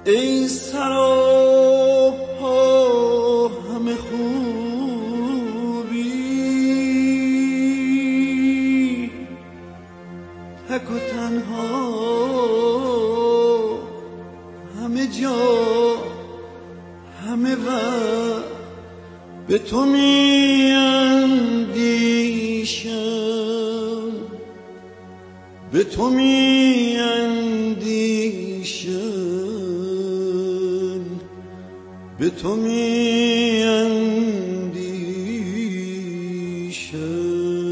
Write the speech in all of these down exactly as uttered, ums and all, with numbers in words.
ای سراپا همه خوبی، تک و تنها همه جا همه وقت به تو می اندیشم، به تو می اندیشم، به تو می اندیشم.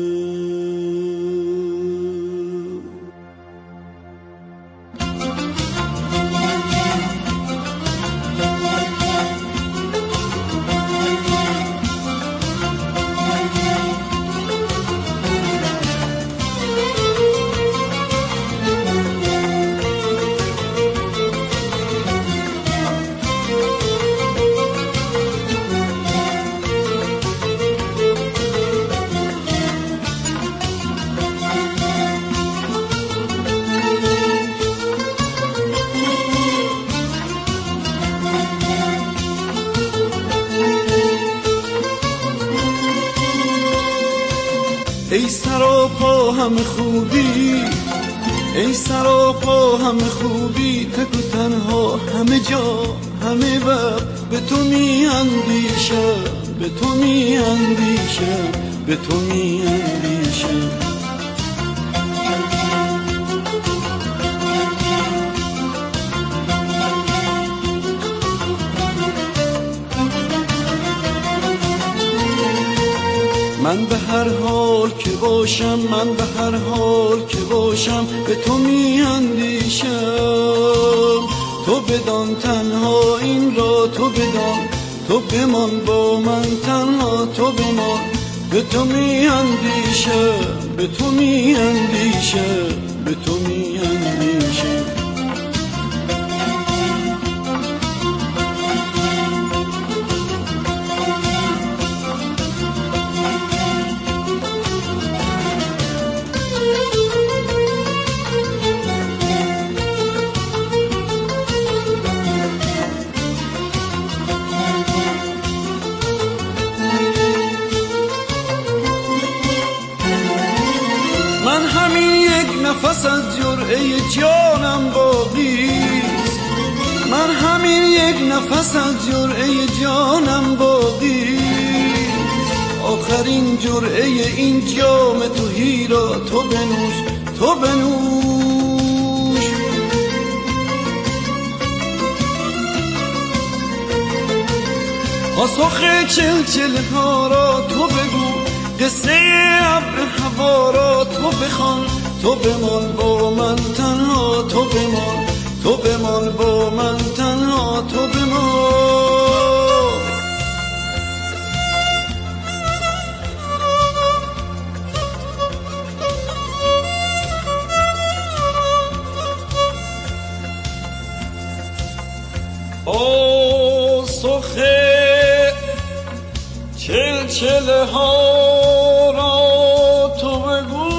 ای سراپا همه خوبی، ای سراپا همه خوبی، تک و تنها همه جا همه وقت به تو می اندیشم، به تو می اندیشم، به تو می اندیشم. من به هر حال که باشم، من به هر حال که باشم به تو می اندیشم. تو بدان تنها این را، تو بدان، تو بمان با من تنها، تو بمان. به تو می اندیشم، به تو می اندیشم، به تو می اندیشم. من همین یک نفس از جرعه جانم باقیست، من همین یک نفس از جرعه جانم باقیست. آخرین جرعه این جام تهی را تو بنوش، تو بنوش. پاسخ چلچله ها را تو بگو، قصه ابر هوا را تو بخوان. تو بمان با من تنها، تو بمان، تو بمان با من تنها، تو بمان. پاسخ چلچله ها را تو بگو،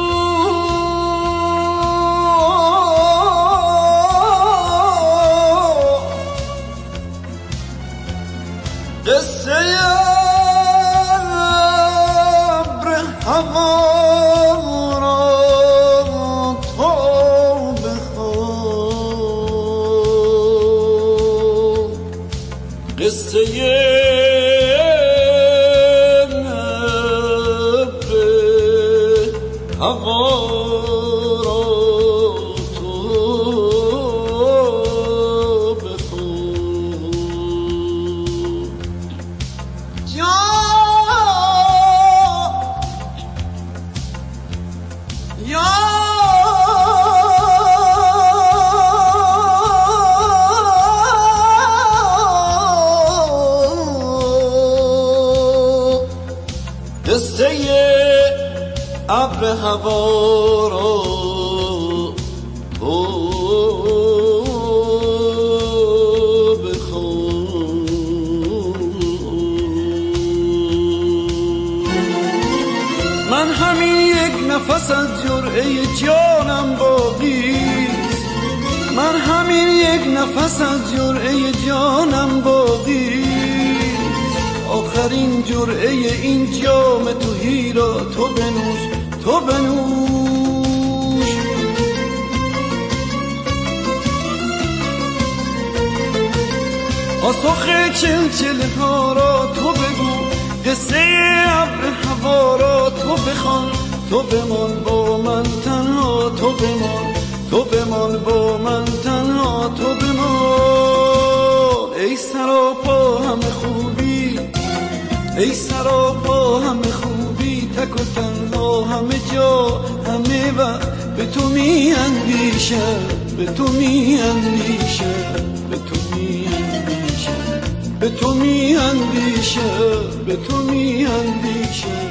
قصه ابر هوا را تو بخوان. قصه هوا را تو بخون. یا یا قصه ابر هوا را تو بخون. من همین یک نفس از جرعه جانم باقیست، من همین یک نفس از جرعه جانم باقی، آخرین جرعه این جام تهی را تو بنوش، تو بنوش. پاسخ چلچله ها را تو بگو، قصه ابر هوا را تو بخوان، تو بمان با من تنها، تو بمان، تو بمان با من تنها، تو بمان. ای سراپا همه خوبی، ای سراپا همه خوبی، تک و تنها همه جا همه وقت به تو می اندیشم، به تو می اندیشم، به تو می اندیشم، به تو می اندیشم، به تو می اندیشم.